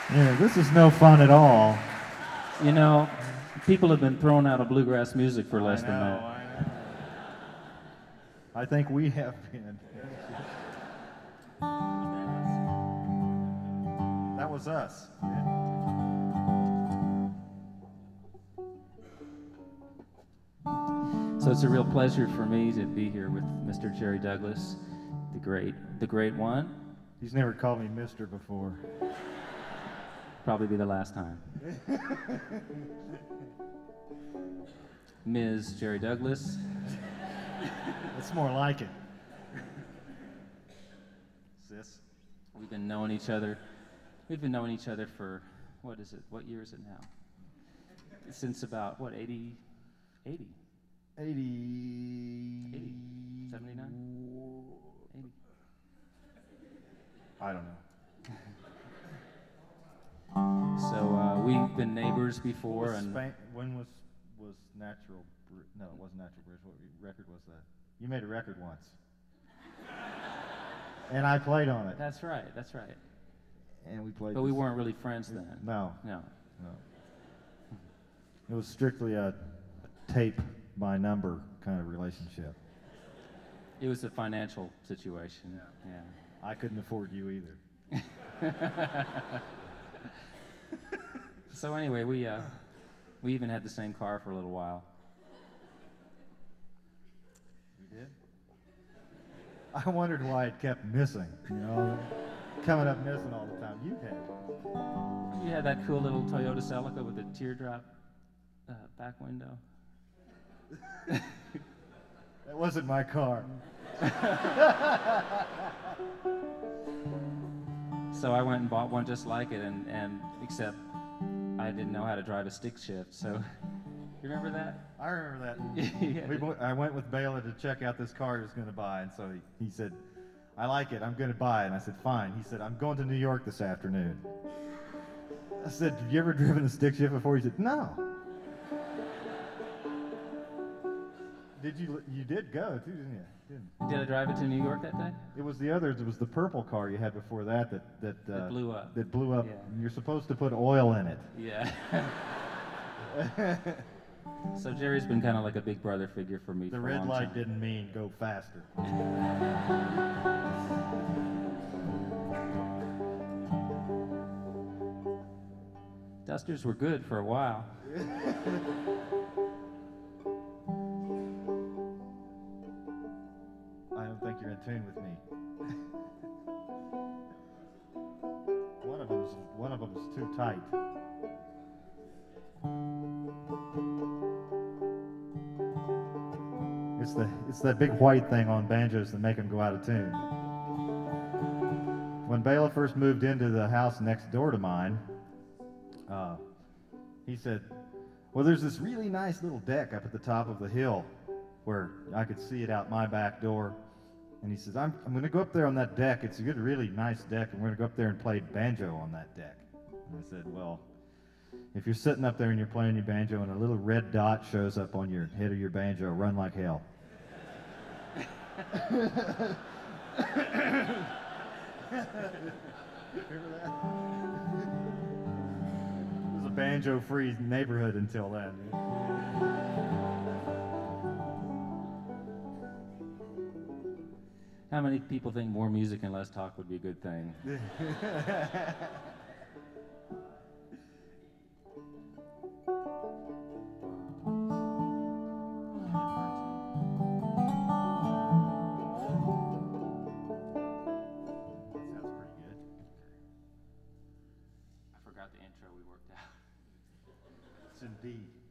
Yeah, this is no fun at all. You know, people have been thrown out of bluegrass music for I less know, than that. I know. I think we have been. That was us. So it's a real pleasure for me to be here with Mr. Jerry Douglas, the great one. He's never called me Mister before. Probably be the last time. Ms. Jerry Douglas. It's more like it. Sis. We've been knowing each other. We've been knowing each other for, what is it? What year is it now? Since about, what, 80? 80? 80. 79? 80. I don't know. So we've been neighbors before, and When was Natural? No, it wasn't Natural Bridge. What record was that? You made a record once, and I played on it. that's right, that's right. And we played. But we weren't really friends then. No, No. no. It was strictly a tape by number kind of relationship. It was a financial situation. Yeah. I couldn't afford you either. So anyway, we even had the same car for a little while. We did. I wondered why it kept missing. Coming up missing all the time. You had. You had that cool little Toyota Celica with the teardrop back window. That wasn't my car. So I went and bought one just like it, and except I didn't know how to drive a stick shift. So you remember that? I remember that. Yeah. I went with Bela to check out this car he was going to buy, and so he said, "I like it. I'm going to buy it." And I said, "Fine." He said, "I'm going to New York this afternoon." I said, "Have you ever driven a stick shift before?" He said, "No." Did you? You did go too, didn't you? Did I drive it to New York that day? It was the other. It was the purple car you had before that That blew up. That blew up. Yeah. You're supposed to put oil in it. Yeah. So Jerry's been kind of like a big brother figure for me. The for a red long light time. didn't mean go faster. Dusters were good for a while. I don't think you're in tune with me. One of them's too tight. It's that big white thing on banjos that make them go out of tune. When Bela first moved into the house next door to mine, he said, "Well, there's this really nice little deck up at the top of the hill where I could see it out my back door." And he says, I'm going to go up there on that deck. It's a good, really nice deck, and we're going to go up there and play banjo on that deck. And I said, "Well, if you're sitting up there and you're playing your banjo and a little red dot shows up on your head of your banjo, run like hell." Remember that? It was a banjo-free neighborhood until then. How many people think more music and less talk would be a good thing? Sounds pretty good. I forgot the intro we worked out. It's indeed.